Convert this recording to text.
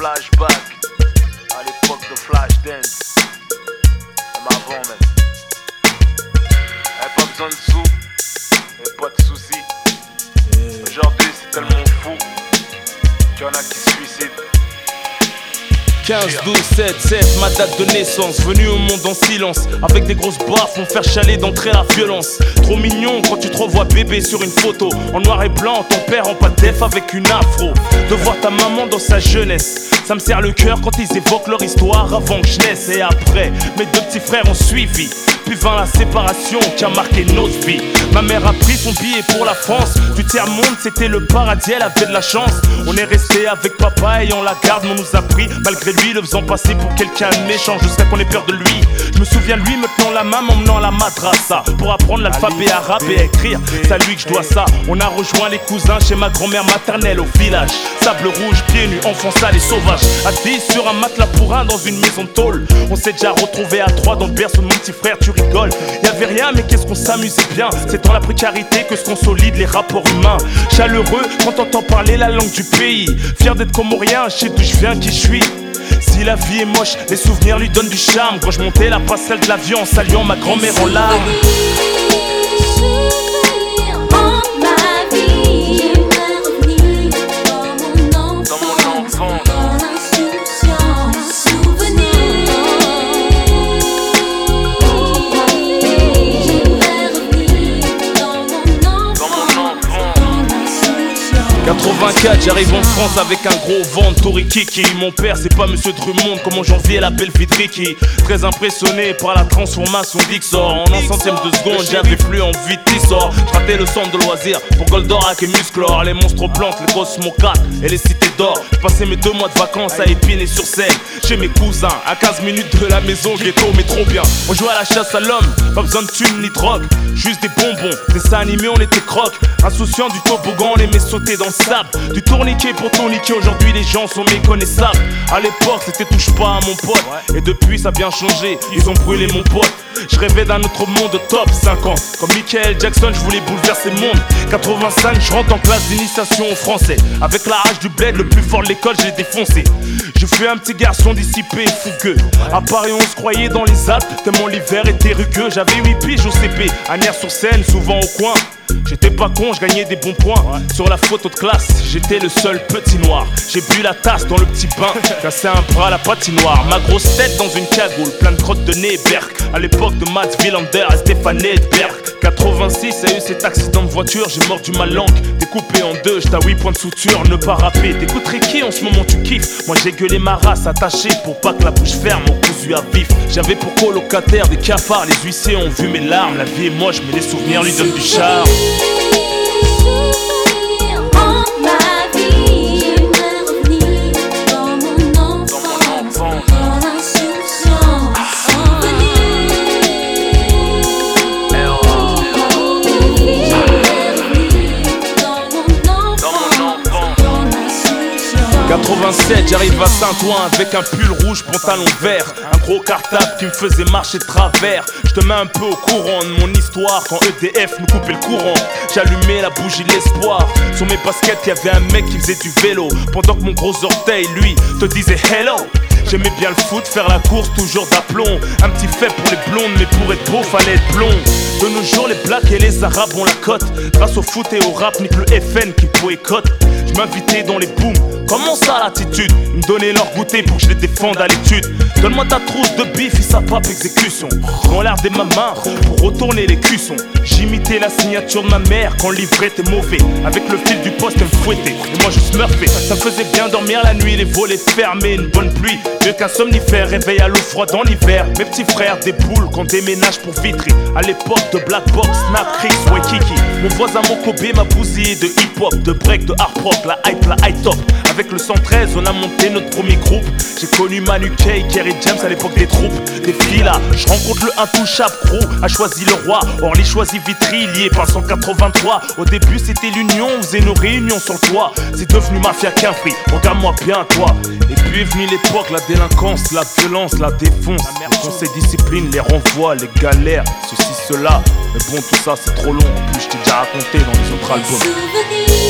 flashback à l'époque de Flashdance. Même avant même. Y'avait pas besoin de sous, y'avait pas de soucis. Aujourd'hui c'est tellement fou qu'il y en a qui se suicident. 15, 12, 7, 7, ma date de naissance. Venu au monde en silence, avec des grosses baffes, on faire chialer d'entrer la violence. Trop mignon quand tu te revois bébé sur une photo. En noir et blanc, ton père en pas def avec une afro. De voir ta maman dans sa jeunesse, ça me serre le cœur quand ils évoquent leur histoire avant que je naisse. Et après, mes deux petits frères ont suivi. Puis vint la séparation qui a marqué notre vie. Ma mère a pris son billet pour la France. Du tiers-monde, c'était le paradis, elle avait de la chance. On est resté avec papa et on la garde, on nous a pris. Malgré lui, le faisant passer pour quelqu'un de méchant jusqu'à qu'on ait peur de lui. Je me souviens de lui me tenant la main, m'emmenant à la madrasa pour apprendre l'alphabet arabe et à écrire. C'est à lui que je dois ça. On a rejoint les cousins chez ma grand-mère maternelle au village. Sable rouge, pieds nus, enfants sales et sauvages. Assis sur un matelas pour un dans une maison de tôle. On s'est déjà retrouvés à trois dans le berceau de mon petit frère, tu rigoles. Y'avait rien mais qu'est-ce qu'on s'amusait bien. C'est dans la précarité que se consolident les rapports humains. Chaleureux quand on entend parler la langue du pays. Fier d'être comorien, je sais d'où je viens, qui je suis. Si la vie est moche, les souvenirs lui donnent du charme. Quand je montais la passerelle de l'avion en saluant ma grand-mère en larmes. En 84, j'arrive en France avec un gros vent de Torikiki. Mon père, c'est pas Monsieur Drummond, comment j'enviais la belle Vidriki. Très impressionné par la transformation d'Ixor. En un centième de seconde, j'avais plus envie de t'issor. J'ratais le centre de loisirs pour Goldorak et Musclor. Les monstres plantes, les Cosmo 4 et les cités d'or. J'ai mes 2 mois de vacances à Épinay-sur-Seine. Chez mes cousins, à 15 minutes de la maison, ghetto mais trop bien. On jouait à la chasse à l'homme, pas besoin de thunes ni drogue. Juste des bonbons, dessins animés, on était croque. Insouciant du toboggan, on aimait sauter dans le sable. Du tourniquet pour tourniquet, aujourd'hui les gens sont méconnaissables. À l'époque c'était touche pas à mon pote. Et depuis ça a bien changé, ils ont brûlé mon pote. Je rêvais d'un autre monde top 5 ans. Comme Michael Jackson, je voulais bouleverser le monde. 85, je rentre en classe d'initiation au français. Avec la rage du bled, le plus fort de l'école, j'ai défoncé. Je fus un petit garçon dissipé et fougueux. À Paris, on se croyait dans les Alpes, tellement l'hiver était rugueux. J'avais 8 piges au CP, à Nières-sur-Seine, souvent au coin. J'étais pas con, je gagnais des bons points. Sur la photo de classe, j'étais le seul petit noir. J'ai bu la tasse dans le petit bain, cassé un bras à la patinoire. Ma grosse tête dans une cagoule, plein de crottes de nez et berk. À l'époque de Mats Wilander et Stéphane Edberg. 86, a eu cet accident de voiture, j'ai mordu ma langue. Découpé en deux, j'étais à 8 points de suture, ne pas rapper. T'écouterais qui en ce moment tu kiffes? Moi j'ai gueulé ma race attachée pour pas que la bouche ferme, mon cousu à vif. J'avais pour colocataire des cafards, les huissiers ont vu mes larmes. La vie est moche mais les souvenirs lui donnent du charme. 87, j'arrive à Saint-Ouen avec un pull rouge, pantalon vert. Un gros cartable qui me faisait marcher de travers. Je te mets un peu au courant de mon histoire. Quand EDF nous coupait le courant, j'allumais la bougie de l'espoir. Sur mes baskets, y'avait un mec qui faisait du vélo, pendant que mon gros orteil, lui, te disait hello. J'aimais bien le foot, faire la course, toujours d'aplomb. Un petit fait pour les blondes, mais pour être beau, fallait être blond. De nos jours, les blacks et les arabes ont la cote. Grâce au foot et au rap, nique le FN qui boycotte. Je m'invitais dans les booms, comment ça l'attitude? Ils me donnaient leur goûter pour que je les défende à l'étude. Donne-moi ta trousse de bif et sa pape exécution. Dans l'air des ma main, pour retourner les cuissons. J'imitais la signature de ma mère quand le livret était mauvais. Avec le fil du poste, elle me fouettait, et moi je smurfais. Ça me faisait bien dormir la nuit, les volets fermés, une bonne pluie. Mieux qu'un somnifère, réveil à l'eau froide en hiver. Mes petits frères déboulent quand déménage pour Vitry. À l'époque de Black Box, Snap, Chris, Waikiki. Mon voisin Mokobé m'a bousillé de hip-hop, de break, de hard rock, la high top. Avec le 113, on a monté notre premier groupe. J'ai connu Manu Kay, Kerry James à l'époque des troupes. Des filas, je rencontre le intouchable crew, a choisi le roi. Orly choisit Vitry, lié par 183. Au début c'était l'union, on faisait nos réunions sur le toit. C'est devenu mafia qu'un prix, regarde-moi bien toi. Et puis est venue l'époque, la délinquance, la violence, la défonce. Le conseil discipline, les renvois, les galères, ceci, cela. Mais bon, tout ça c'est trop long, en plus je t'ai déjà raconté dans les autres albums.